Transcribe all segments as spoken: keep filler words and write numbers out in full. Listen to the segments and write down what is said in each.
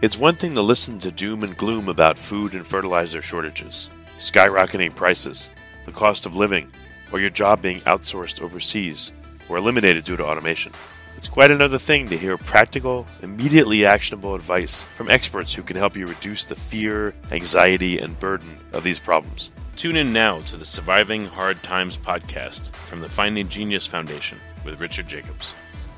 It's one thing to listen to doom and gloom about food and fertilizer shortages, skyrocketing prices, the cost of living, or your job being outsourced overseas or eliminated due to automation. It's quite another thing to hear practical, immediately actionable advice from experts who can help you reduce the fear, anxiety, and burden of these problems. Tune in now to the Surviving Hard Times podcast from the Finding Genius Foundation with Richard Jacobs.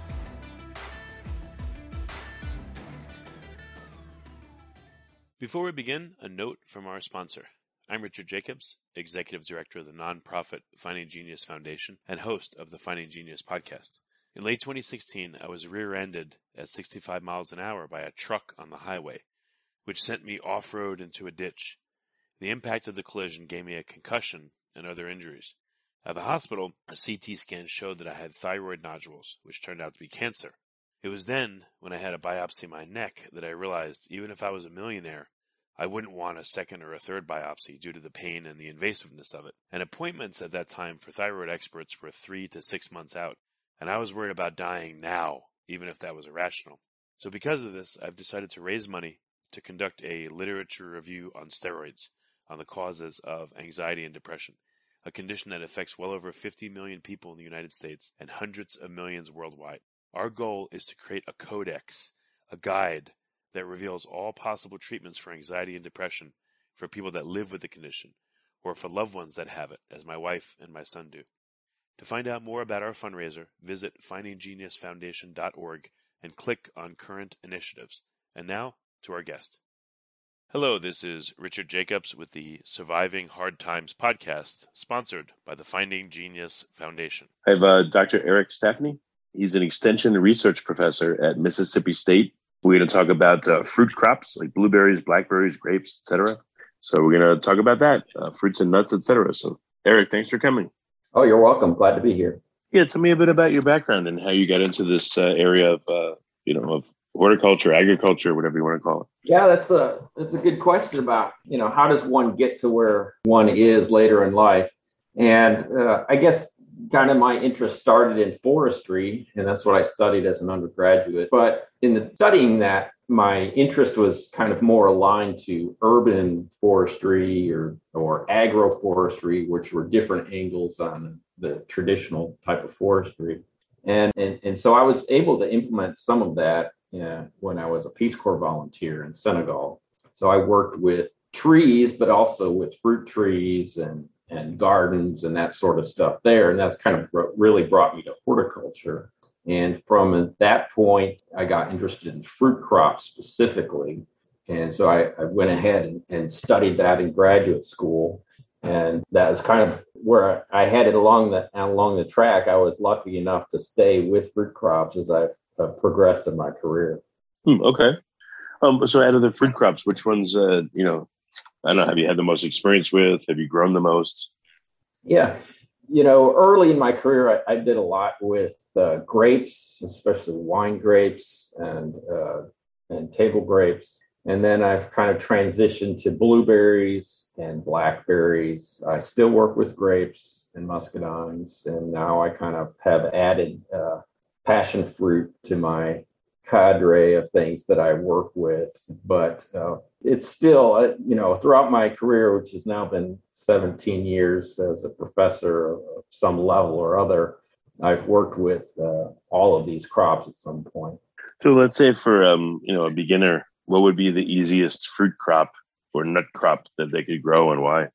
Before we begin, a note from our sponsor. I'm Richard Jacobs, Executive Director of the nonprofit Finding Genius Foundation and host of the Finding Genius podcast. In late twenty sixteen, I was rear-ended at sixty-five miles an hour by a truck on the highway, which sent me off-road into a ditch. The impact of the collision gave me a concussion and other injuries. At the hospital, a C T scan showed that I had thyroid nodules, which turned out to be cancer. It was then, when I had a biopsy of my neck, that I realized even if I was a millionaire, I wouldn't want a second or a third biopsy due to the pain and the invasiveness of it. And appointments at that time for thyroid experts were three to six months out, and I was worried about dying now, even if that was irrational. So because of this, I've decided to raise money to conduct a literature review on steroids, on the causes of anxiety and depression, a condition that affects well over fifty million people in the United States and hundreds of millions worldwide. Our goal is to create a codex, a guide that reveals all possible treatments for anxiety and depression for people that live with the condition, or for loved ones that have it, as my wife and my son do. To find out more about our fundraiser, visit finding genius foundation dot org and click on Current Initiatives. And now, to our guest. Hello, this is Richard Jacobs with the Surviving Hard Times podcast, sponsored by the Finding Genius Foundation. I have uh, Doctor Eric Stafney. He's an extension research professor at Mississippi State. We're going to talk about uh, fruit crops like blueberries, blackberries, grapes, et cetera. So we're going to talk about that, uh, fruits and nuts, et cetera. So, Eric, thanks for coming. Oh, you're welcome. Glad to be here. Yeah, tell me a bit about your background and how you got into this uh, area of, uh, you know, of horticulture, agriculture, whatever you want to call it. Yeah, that's a that's a good question about, you know, how does one get to where one is later in life? And uh, I guess kind of my interest started in forestry, and that's what I studied as an undergraduate. But in the studying that, my interest was kind of more aligned to urban forestry or or agroforestry, which were different angles on the traditional type of forestry. And and, and so I was able to implement some of that uh, when I was a Peace Corps volunteer in Senegal. So I worked with trees, but also with fruit trees and and gardens and that sort of stuff there. And that's kind of really brought me to horticulture. And from that point, I got interested in fruit crops specifically. And so I, I went ahead and, and studied that in graduate school. And that was kind of where I headed along the along the track. I was lucky enough to stay with fruit crops as I uh, progressed in my career. Hmm, okay. Um, so out of the fruit crops, which ones, uh, you know, I don't know, have you had the most experience with? Have you grown the most? Yeah. You know, early in my career, I, I did a lot with uh, grapes, especially wine grapes and uh, and table grapes. And then I've kind of transitioned to blueberries and blackberries. I still work with grapes and muscadines. And now I kind of have added uh, passion fruit to my cadre of things that I work with. But uh, it's still, uh, you know, throughout my career, which has now been seventeen years as a professor of some level or other, I've worked with uh, all of these crops at some point. So let's say for, um, you know, a beginner, what would be the easiest fruit crop or nut crop that they could grow and why?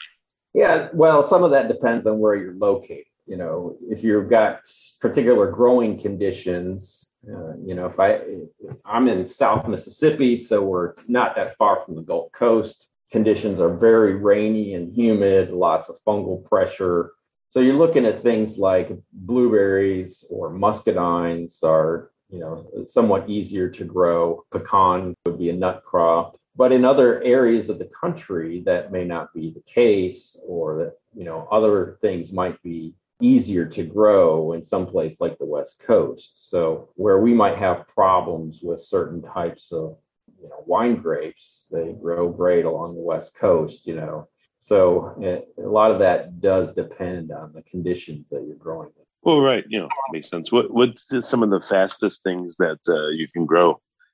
Yeah, well, some of that depends on where you're located. You know, if you've got particular growing conditions, Uh, you know, if I, if I'm in South Mississippi, so we're not that far from the Gulf Coast. Conditions are very rainy and humid, lots of fungal pressure. So you're looking at things like blueberries or muscadines are, you know, somewhat easier to grow. Pecan would be a nut crop. But in other areas of the country, that may not be the case, or that, you know, other things might be easier to grow in some place like the West Coast. So where we might have problems with certain types of, you know, wine grapes, they grow great along the West Coast, you know. So it, a lot of that does depend on the conditions that you're growing in. Well, right. You know, makes sense. What What's the, some of the fastest things that uh, you can grow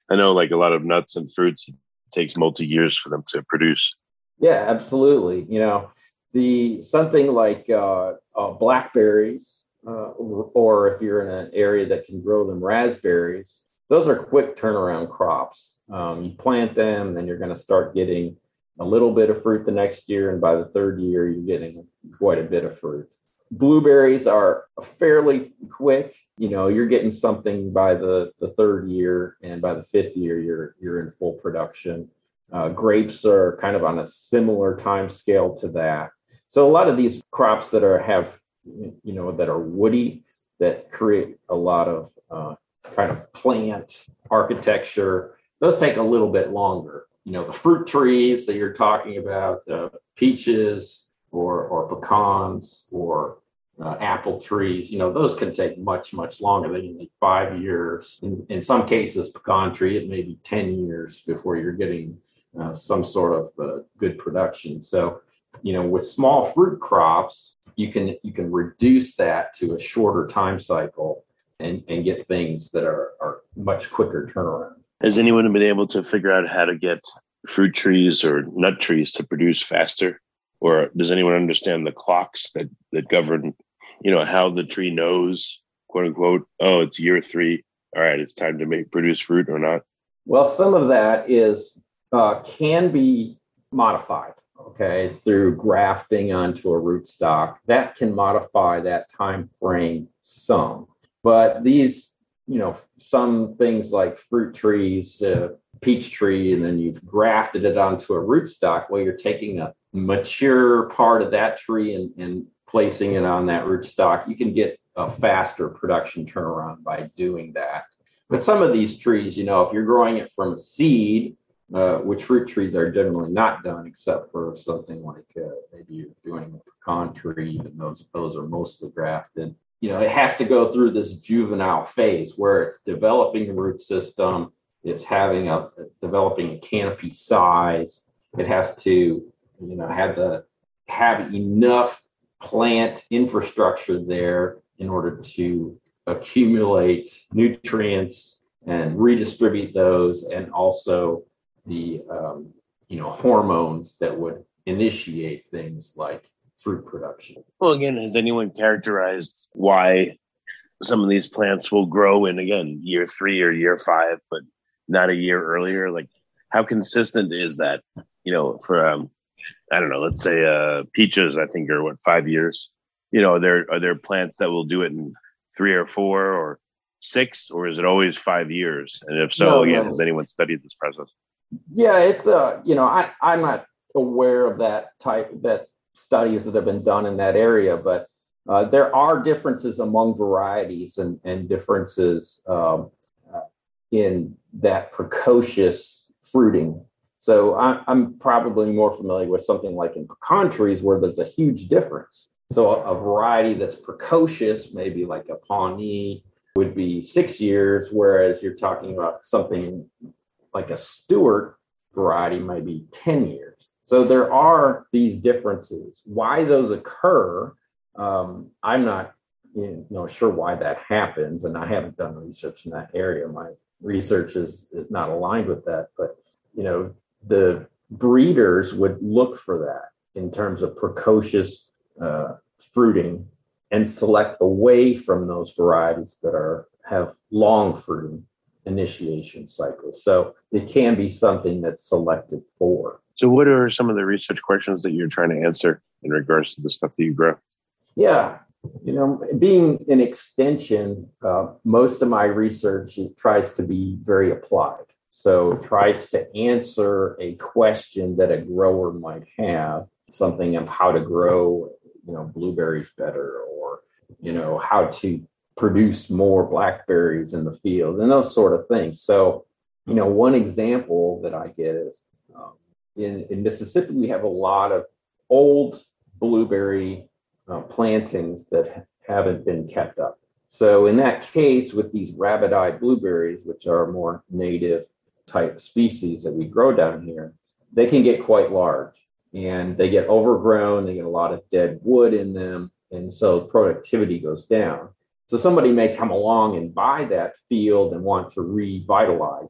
I know like a lot of nuts and fruits, it takes multi years for them to produce. Yeah, absolutely. You know, the something like uh, uh, blackberries, uh, or, or if you're in an area that can grow them, raspberries. Those are quick turnaround crops. Um, you plant them, then you're going to start getting a little bit of fruit the next year, and by the third year, you're getting quite a bit of fruit. Blueberries are fairly quick. You know, you're getting something by the, the third year, and by the fifth year, you're you're in full production. Uh, grapes are kind of on a similar time scale to that. So a lot of these crops that are have you know that are woody, that create a lot of uh, kind of plant architecture, those take a little bit longer. You know, the fruit trees that you're talking about, the peaches or or pecans or uh, apple trees, you know, those can take much, much longer. They can take five years. In, in some cases, pecan tree, it may be ten years before you're getting uh, some sort of uh, good production. So, you know, with small fruit crops, you can you can reduce that to a shorter time cycle and, and get things that are, are much quicker turnaround. Has anyone been able to figure out how to get fruit trees or nut trees to produce faster? Or does anyone understand the clocks that, that govern, you know, how the tree knows, quote unquote, oh, it's year three. All right, it's time to make produce fruit or not? Well, some of that is uh, can be modified, okay, through grafting onto a rootstock. That can modify that time frame some. But these, you know, some things like fruit trees, uh, peach tree, and then you've grafted it onto a rootstock, well, you're taking a mature part of that tree and, and placing it on that rootstock. You can get a faster production turnaround by doing that. But some of these trees, you know, if you're growing it from a seed, uh, which fruit trees are generally not done except for something like uh, maybe you're doing a pecan tree, and those, those are mostly grafted. You know, it has to go through this juvenile phase where it's developing the root system. It's having a developing a canopy size. It has to, you know, have the have enough plant infrastructure there in order to accumulate nutrients and redistribute those, and also the um, you know hormones that would initiate things like fruit production. Well, again, has anyone characterized why some of these plants will grow in, again, year three or year five, but not a year earlier? Like, how consistent is that? You know, for, um, I don't know, let's say uh, peaches, I think, are what, five years? You know, are there, are there plants that will do it in three or four or six, or is it always five years? And if so, No, again, no. has anyone studied this process? Yeah, it's uh, you know, I, I'm not aware of that type, that studies that have been done in that area, but uh, there are differences among varieties and, and differences um, uh, in that precocious fruiting. So I, I'm probably more familiar with something like in pecan trees where there's a huge difference. So a, a variety that's precocious, maybe like a Pawnee, would be six years, whereas you're talking about something like a Stewart variety might be ten years. So there are these differences. Why those occur, um, I'm not you know, sure why that happens, and I haven't done research in that area. My research is, is not aligned with that, but you know, the breeders would look for that in terms of precocious uh, fruiting and select away from those varieties that are have long fruiting initiation cycles. So it can be something that's selected for. So what are some of the research questions that you're trying to answer in regards to the stuff that you grow? Yeah, you know, being an extension, uh, most of my research it tries to be very applied. So it tries to answer a question that a grower might have, something of how to grow, you know, blueberries better, or, you know, how to produce more blackberries in the field and those sort of things. So, you know, one example that I get is um, in, in Mississippi, we have a lot of old blueberry uh, plantings that haven't been kept up. So in that case, with these rabbit-eyed blueberries, which are more native type species that we grow down here, they can get quite large and they get overgrown. They get a lot of dead wood in them. And so productivity goes down. So somebody may come along and buy that field and want to revitalize it.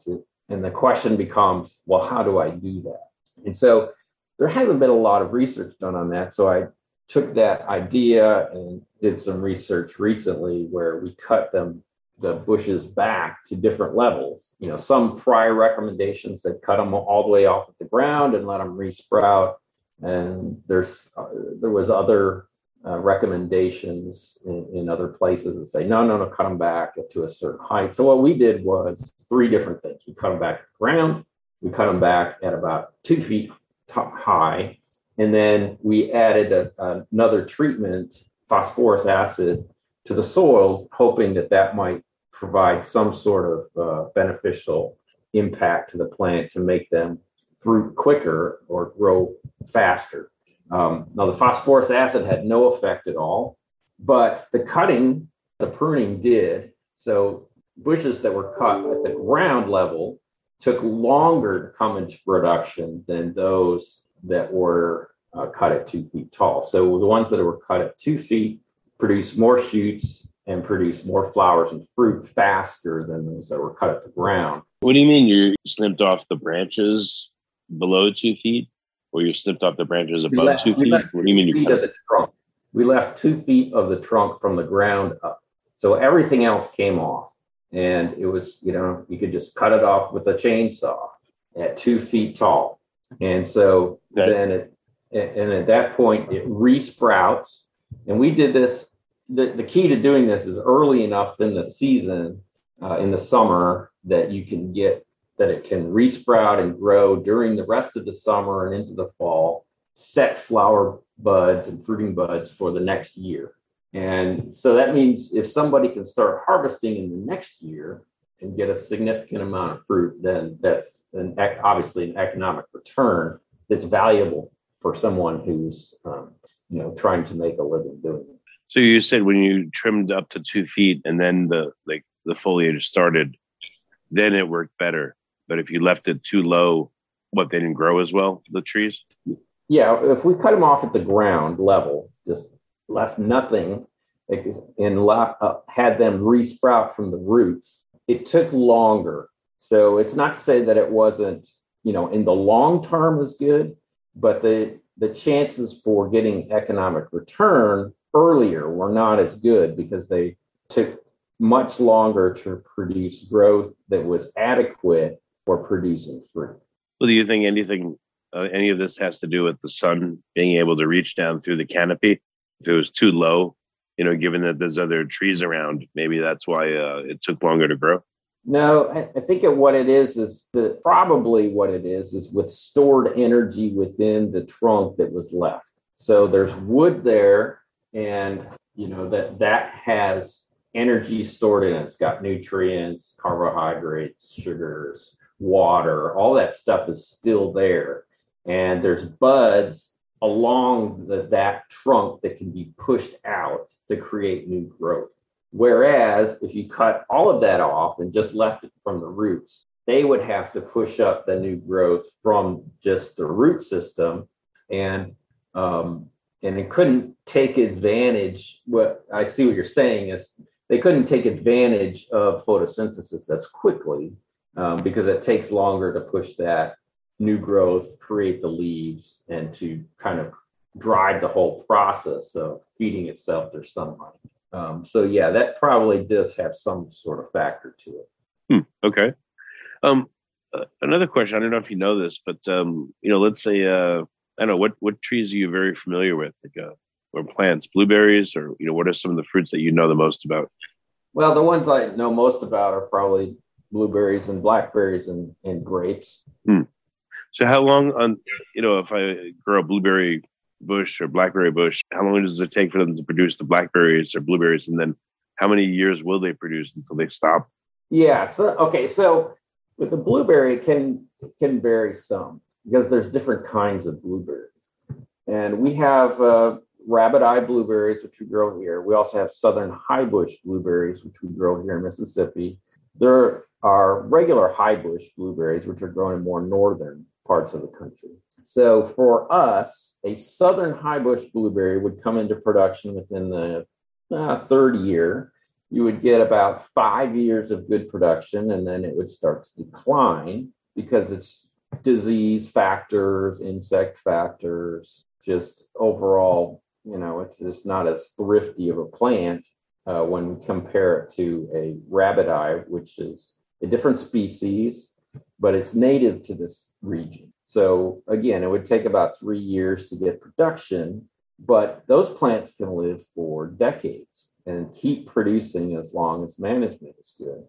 And the question becomes, well, how do I do that? And so there hasn't been a lot of research done on that. So I took that idea and did some research recently where we cut them, the bushes back to different levels. You know, some prior recommendations that cut them all the way off at the ground and let them resprout. And there's uh, there was other uh, recommendations in, in other places that say, no, no, no, cut them back to a certain height. So what we did was three different things. We cut them back at the ground. We cut them back at about two feet top high. And then we added a, another treatment, phosphorus acid, to the soil, hoping that that might provide some sort of uh, beneficial impact to the plant to make them fruit quicker or grow faster. Um, now, the phosphorus acid had no effect at all, but the cutting, the pruning did. So bushes that were cut at the ground level took longer to come into production than those that were uh, cut at two feet tall. So the ones that were cut at two feet produced more shoots and produced more flowers and fruit faster than those that were cut at the ground. What do you mean you snipped off the branches below two feet, or you snipped off the branches above left, two feet? What do you mean you cut of the trunk? We left two feet of the trunk from the ground up. So everything else came off. And it was, you know, you could just cut it off with a chainsaw at two feet tall. And so okay. then it, and at that point, it resprouts. And we did this. The, the key to doing this is early enough in the season, uh, in the summer, that you can get that it can resprout and grow during the rest of the summer and into the fall, set flower buds and fruiting buds for the next year. And so that means if somebody can start harvesting in the next year and get a significant amount of fruit, then that's an obviously an economic return that's valuable for someone who's um, you know trying to make a living doing it. So you said when you trimmed up to two feet and then the like the foliage started, then it worked better. But if you left it too low, what, they didn't grow as well, the trees? Yeah, if we cut them off at the ground level, just left nothing and left, uh, had them resprout from the roots, it took longer. So it's not to say that it wasn't, you know, in the long term was good, but the the chances for getting economic return earlier were not as good because they took much longer to produce growth that was adequate for producing fruit. Well, do you think anything, uh, any of this has to do with the sun being able to reach down through the canopy? If it was too low, you know, given that there's other trees around, maybe that's why uh, it took longer to grow? No, I, I think what it is is that probably what it is is with stored energy within the trunk that was left. So there's wood there, and you know that that has energy stored in it. It's got nutrients, carbohydrates, sugars, water, all that stuff is still there. And there's buds along the, that trunk that can be pushed out to create new growth. Whereas if you cut all of that off and just left it from the roots, they would have to push up the new growth from just the root system, and um, and it couldn't take advantage. What I see what you're saying is they couldn't take advantage of photosynthesis as quickly um, because it takes longer to push that new growth, create the leaves, and to kind of drive the whole process of feeding itself their sunlight. Um, so yeah, that probably does have some sort of factor to it. Hmm, okay. Um, uh, another question. I don't know if you know this, but um, you know, let's say uh, I don't know what what trees are you very familiar with, like uh, or plants, blueberries, or you know, what are some of the fruits that you know the most about? Well, the ones I know most about are probably blueberries and blackberries and, and grapes. Hmm. So how long on you know if I grow a blueberry bush or blackberry bush, how long does it take for them to produce the blackberries or blueberries, and then how many years will they produce until they stop? Yeah. So okay. So with the blueberry, it can it can vary some because there's different kinds of blueberries, and we have uh, rabbit eye blueberries, which we grow here. We also have southern high bush blueberries, which we grow here in Mississippi. There are regular high bush blueberries, which are grown in more northern parts of the country. So for us, a southern high bush blueberry would come into production within the uh, third year. you would get about five years of good production, and then it would start to decline because it's disease factors, insect factors, just overall, you know, it's just not as thrifty of a plant uh, when we compare it to a rabbit-eye, which is a different species, but it's native to this region. So again, it would take about three years to get production, but those plants can live for decades and keep producing as long as management is good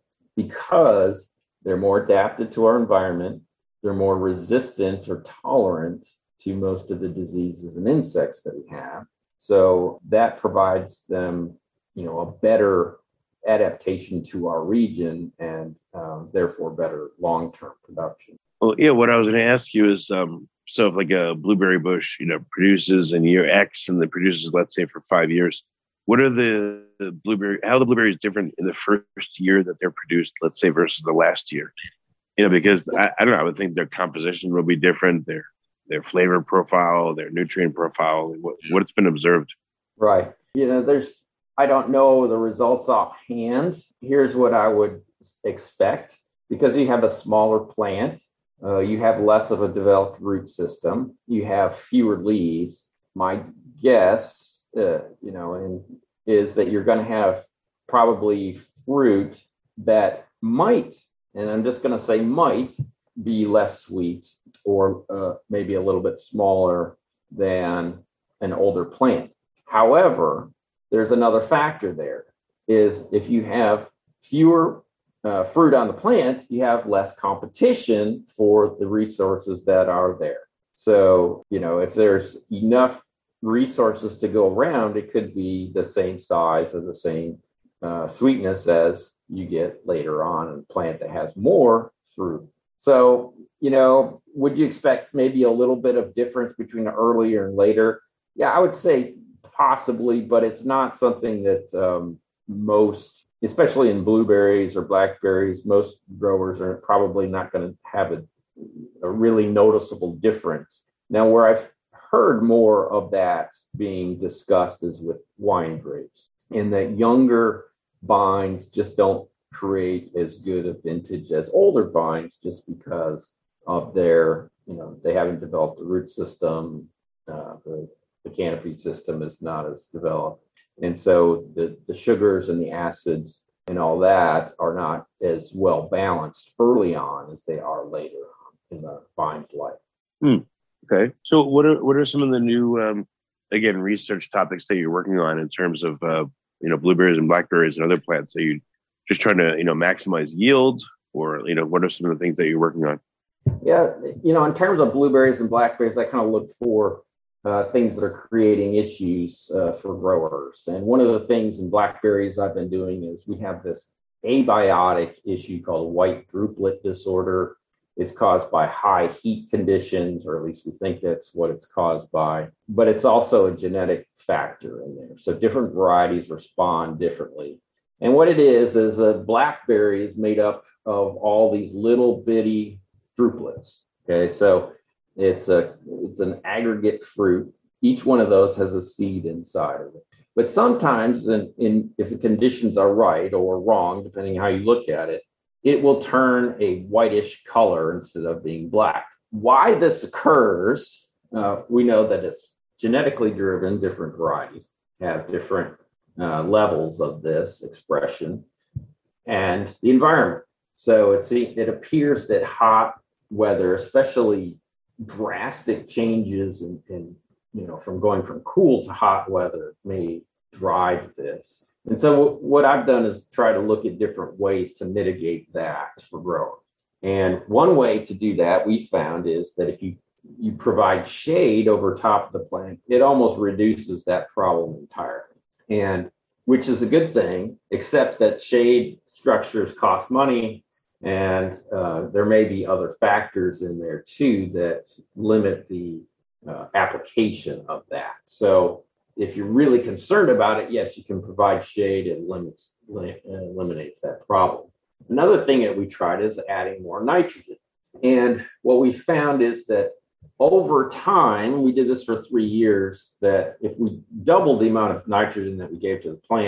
because they're more adapted to our environment. They're more resistant or tolerant to most of the diseases and insects that we have. So that provides them, you know, a better adaptation to our region and um, therefore better long-term production. Well, yeah, what I was going to ask you is, um, so if like a blueberry bush, you know, produces in year X and then produces, let's say, for five years, what are the, the blueberry, how are the blueberries different in the first year that they're produced, let's say, versus the last year? You know, because I, I don't know, I would think their composition will be different, their their flavor profile, their nutrient profile, what, what's been observed. Right. You know, there's, I don't know the results offhand. Here's what I would expect. Because you have a smaller plant, uh, you have less of a developed root system, you have fewer leaves. My guess, uh, you know, and is that you're going to have probably fruit that might, and I'm just going to say might, be less sweet or uh, maybe a little bit smaller than an older plant. However, there's another factor there, is if you have fewer uh, fruit on the plant, you have less competition for the resources that are there. So, you know, if there's enough resources to go around, it could be the same size or the same uh, sweetness as you get later on in a plant that has more fruit. So, you know, would you expect maybe a little bit of difference between earlier and later? Yeah, I would say possibly, but it's not something that um, most, especially in blueberries or blackberries, most growers are probably not going to have a, a really noticeable difference. Now, where I've heard more of that being discussed is with wine grapes, in that younger vines just don't create as good a vintage as older vines just because of their, you know, they haven't developed the root system, uh, the, the canopy system is not as developed. And so the, the sugars and the acids and all that are not as well balanced early on as they are later on in the vine's life. Hmm. Okay. So what are what are some of the new, um, again, research topics that you're working on in terms of, uh, you know, blueberries and blackberries and other plants? Are you just trying to, you know, maximize yield, or, you know, what are some of the things that you're working on? Yeah, you know, in terms of blueberries and blackberries, I kind of look for uh, things that are creating issues uh, for growers. And one of the things in blackberries I've been doing is we have this abiotic issue called white druplet disorder. It's caused by high heat conditions, or at least we think that's what it's caused by. But it's also a genetic factor in there. So different varieties respond differently. And what it is, is a blackberry is made up of all these little bitty druplets. Okay, so it's a it's an aggregate fruit. Each one of those has a seed inside of it. But sometimes, in, in if the conditions are right or wrong, depending on how you look at it, it will turn a whitish color instead of being black. Why this occurs, uh, we know that it's genetically driven. Different varieties have different uh, levels of this expression and the environment. So it's, it appears that hot weather, especially drastic changes in, in, you know, from going from cool to hot weather, may drive this. And so what I've done is try to look at different ways to mitigate that for growers. And one way to do that we found is that if you, you provide shade over top of the plant, it almost reduces that problem entirely. And which is a good thing, except that shade structures cost money. And uh, there may be other factors in there too that limit the uh, application of that. So if you're really concerned about it, yes, you can provide shade and limits, lim- eliminates that problem. Another thing that we tried is adding more nitrogen. And what we found is that over time, we did this for three years, that if we doubled the amount of nitrogen that we gave to the plant,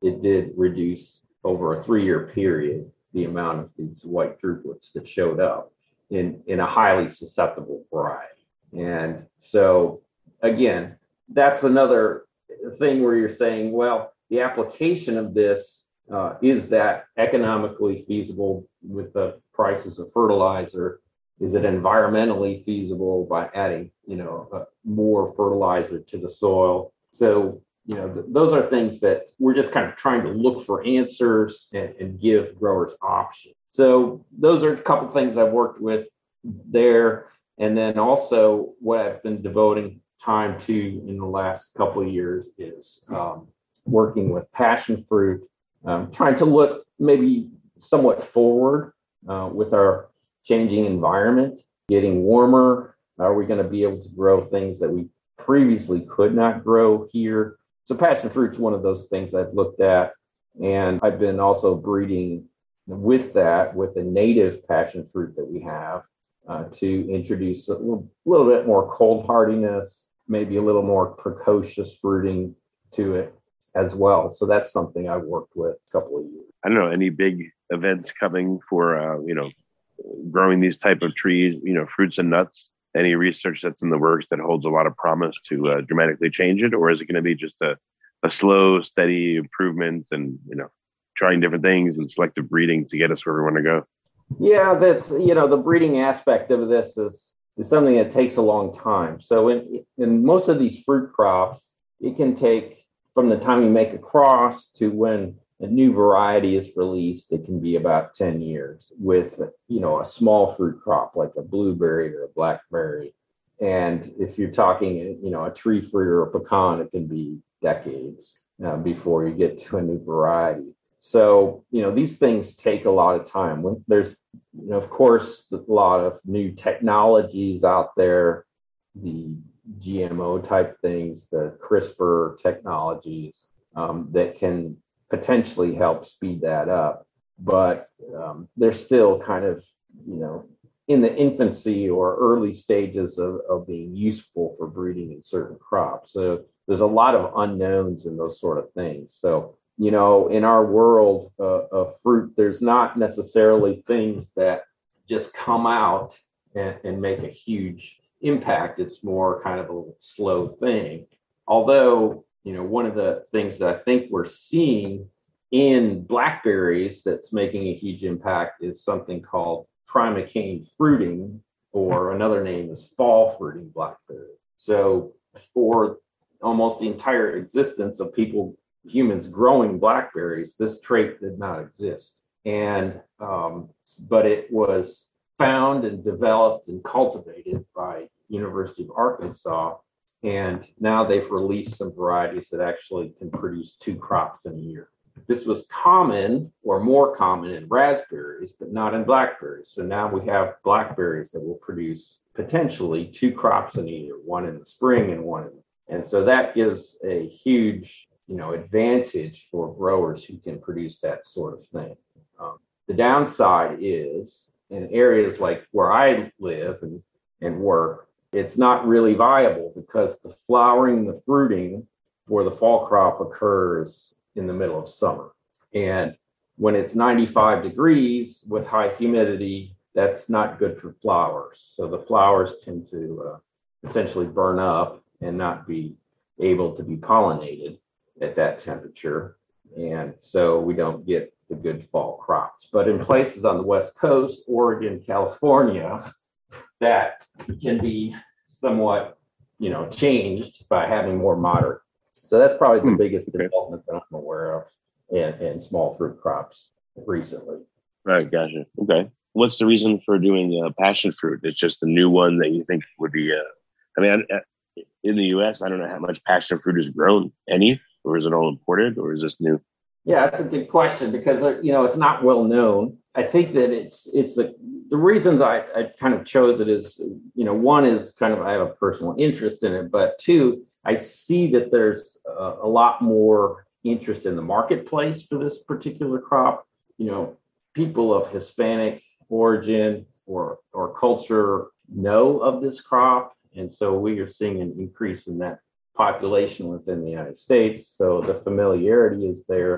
it did reduce over a three-year period the amount of these white drupelets that showed up in, in a highly susceptible variety. And so, again, that's another thing where you're saying, well, the application of this, uh, is that economically feasible with the prices of fertilizer? Is it environmentally feasible by adding, you know, uh, more fertilizer to the soil? So, you know, th- those are things that we're just kind of trying to look for answers and, and give growers options. So those are a couple things I've worked with there. And then also what I've been devoting time to in the last couple of years is um, working with passion fruit, um, trying to look maybe somewhat forward uh, with our changing environment, getting warmer. Are we going to be able to grow things that we previously could not grow here? So passion fruit's one of those things I've looked at. And I've been also breeding with that, with the native passion fruit that we have, uh, to introduce a little, little bit more cold hardiness, maybe a little more precocious fruiting to it as well. So that's something I worked with a couple of years. I don't know, any big events coming for, uh, you know, growing these type of trees, you know, fruits and nuts? Any research that's in the works that holds a lot of promise to uh, dramatically change it? Or is it going to be just a, a slow, steady improvement and, you know, trying different things and selective breeding to get us where we want to go? Yeah, that's, you know, the breeding aspect of this is, is something that takes a long time. So in, in most of these fruit crops, it can take from the time you make a cross to when a new variety is released, it can be about ten years with, you know, a small fruit crop like a blueberry or a blackberry. And if you're talking, you know, a tree fruit or a pecan, it can be decades uh, before you get to a new variety. So, you know, these things take a lot of time. When there's, you know, of course, a lot of new technologies out there, the G M O type things, the CRISPR technologies um, that can potentially help speed that up. But um, they're still kind of, you know, in the infancy or early stages of, of being useful for breeding in certain crops. So there's a lot of unknowns in those sort of things. So, you know, in our world uh, of fruit, there's not necessarily things that just come out and, and make a huge impact. It's more kind of a slow thing. Although, you know, one of the things that I think we're seeing in blackberries that's making a huge impact is something called primocane fruiting, or another name is fall fruiting blackberry. So for almost the entire existence of people, humans growing blackberries, this trait did not exist. And, um, but it was found and developed and cultivated by University of Arkansas. And now they've released some varieties that actually can produce two crops in a year. This was common or more common in raspberries, but not in blackberries. So now we have blackberries that will produce potentially two crops in a year, one in the spring and one in the, and so that gives a huge, you know, advantage for growers who can produce that sort of thing. Um, the downside is in areas like where I live and, and work, it's not really viable because the flowering, the fruiting for the fall crop occurs in the middle of summer. And when it's ninety-five degrees with high humidity, that's not good for flowers. So the flowers tend to uh, essentially burn up and not be able to be pollinated at that temperature. And so we don't get the good fall crops. But in places on the West Coast, Oregon, California, that can be somewhat, you know, changed by having more moderate. So that's probably the biggest okay. development that I'm aware of in, in small fruit crops recently. Right, gotcha. Okay. What's the reason for doing uh, passion fruit? It's just a new one that you think would be, uh, I mean, I, in the U S, I don't know how much passion fruit is grown. Any? Or is it all imported? Or is this new? Yeah, that's a good question because, uh, you know, it's not well known. I think that it's, it's a, the reasons I, I kind of chose it is, you know, one is kind of, I have a personal interest in it, but two, I see that there's uh, a lot more interest in the marketplace for this particular crop. You know, people of Hispanic origin or, or culture know of this crop. And so we are seeing an increase in that population within the United States. So the familiarity is there.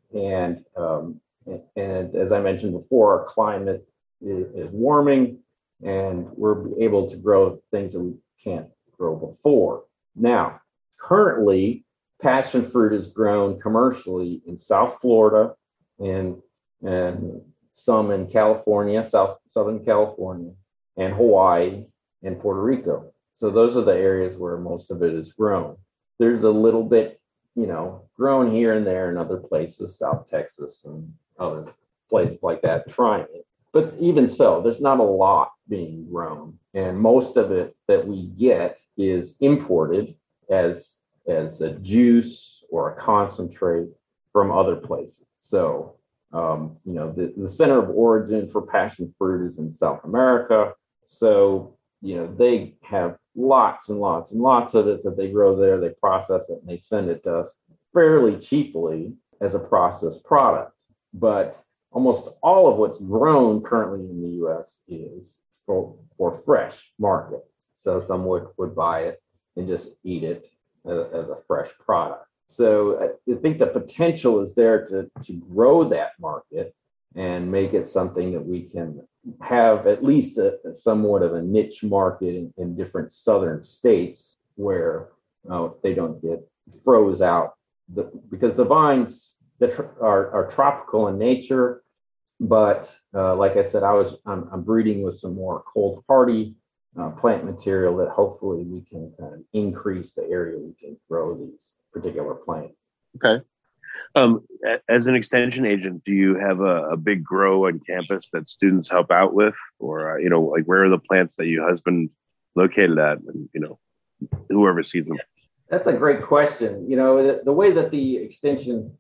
And, um, and as I mentioned before, our climate is, is warming, and we're able to grow things that we can't grow before. Now, currently, passion fruit is grown commercially in South Florida and, and some in California, South Southern California, and Hawaii and Puerto Rico. So those are the areas where most of it is grown. There's a little bit, you know, grown here and there in other places, South Texas and other places like that, trying it. But even so, there's not a lot being grown. And most of it that we get is imported as, as a juice or a concentrate from other places. So, um, you know, the, the center of origin for passion fruit is in South America. So, you know, they have lots and lots and lots of it that they grow there. They process it and they send it to us fairly cheaply as a processed product. But almost all of what's grown currently in the U S is for, for fresh market. So some would, would buy it and just eat it as, as a fresh product. So I think the potential is there to, to grow that market and make it something that we can have at least a, a somewhat of a niche market in, in different southern states where uh, they don't get froze out. The, because the vines that tr- are, are tropical in nature, but uh, like I said, I was I'm, I'm breeding with some more cold hardy uh, plant material that hopefully we can kind of increase the area we can grow these particular plants. Okay. Um, as an extension agent, do you have a, a big grow on campus that students help out with, or uh, you know, like where are the plants that your husband located at, and you know, whoever sees them? That's a great question. You know, the, the way that the extension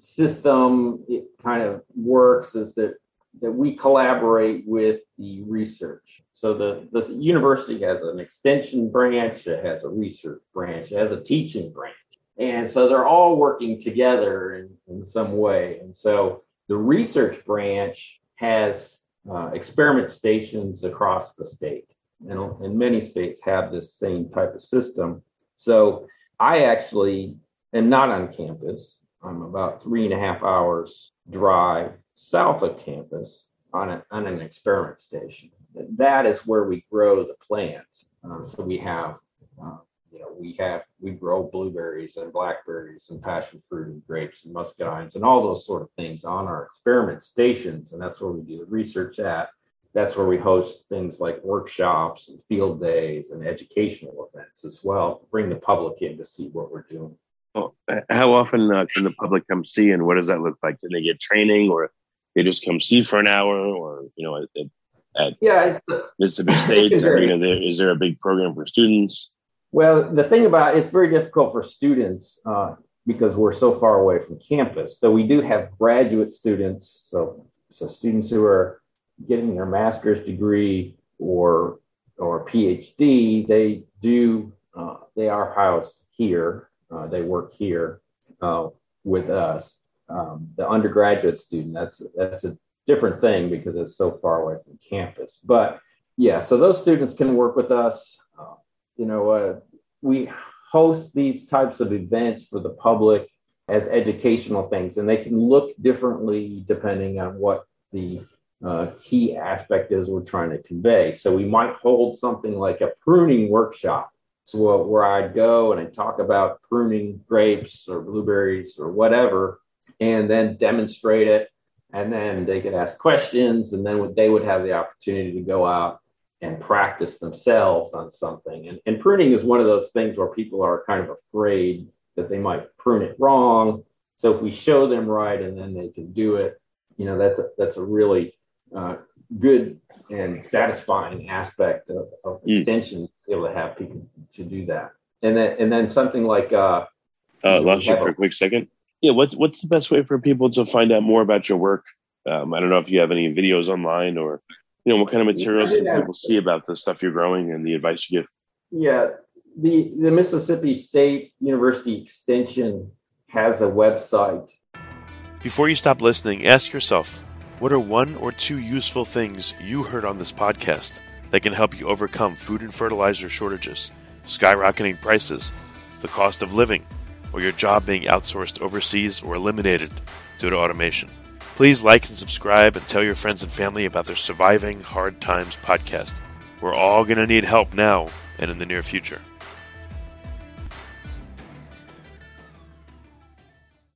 system it kind of works is that that we collaborate with the research. So the, the university has an extension branch, it has a research branch, it has a teaching branch. And so they're all working together in, in some way. And so the research branch has uh, experiment stations across the state. And, and many states have this same type of system. So I actually am not on campus. I'm about three and a half hours drive south of campus on, a, on an experiment station. That is where we grow the plants. Uh, so we have, uh, you know, we have, we grow blueberries and blackberries and passion fruit and grapes and muscadines and all those sort of things on our experiment stations. And that's where we do the research at. That's where we host things like workshops and field days and educational events as well, to bring the public in to see what we're doing. Well, how often uh, can the public come see, and what does that look like? Do they get training, or they just come see for an hour, or you know, at, at yeah, Mississippi State? Or, you know, there, is there a big program for students? Well, the thing about it, it's very difficult for students uh, because we're so far away from campus. So we do have graduate students, so so students who are getting their master's degree or or PhD. They do uh, they are housed here. Uh, they work here uh, with us. Um, the undergraduate student, that's that's a different thing because it's so far away from campus. But yeah, so those students can work with us. Uh, you know, uh, we host these types of events for the public as educational things, and they can look differently depending on what the uh, key aspect is we're trying to convey. So we might hold something like a pruning workshop. So where I'd go and I'd talk about pruning grapes or blueberries or whatever, and then demonstrate it. And then they could ask questions, and then they would have the opportunity to go out and practice themselves on something. And, and pruning is one of those things where people are kind of afraid that they might prune it wrong. So if we show them right and then they can do it, you know, that's a, that's a really uh, good and satisfying aspect of, of mm. extension, to be able to have people to do that. And then, and then something like, uh, uh lost you for a quick second. Yeah. What's, what's the best way for people to find out more about your work? Um, I don't know if you have any videos online, or, you know, what kind of materials can people see about the stuff you're growing and the advice you give? Yeah. The, the Mississippi State University Extension has a website. Before you stop listening, ask yourself, what are one or two useful things you heard on this podcast that can help you overcome food and fertilizer shortages, skyrocketing prices, the cost of living, or your job being outsourced overseas or eliminated due to automation. Please like and subscribe and tell your friends and family about the Surviving Hard Times podcast. We're all going to need help now and in the near future.